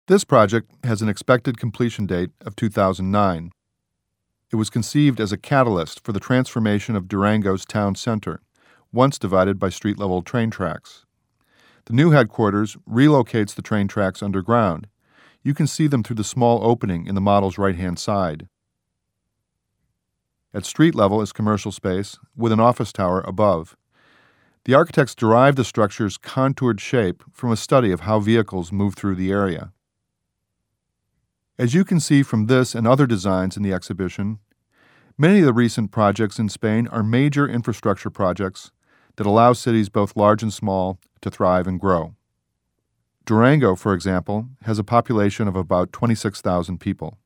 This project has an expected completion date of 2009. It was conceived as a catalyst for the transformation of Durango's town center, once divided by street-level train tracks. The new headquarters relocates the train tracks underground. You can see them through the small opening in the model's right-hand side. At street level is commercial space, with an office tower above. The architects derived the structure's contoured shape from a study of how vehicles move through the area. As you can see from this and other designs in the exhibition, many of the recent projects in Spain are major infrastructure projects that allow cities both large and small to thrive and grow. Durango, for example, has a population of about 26,000 people.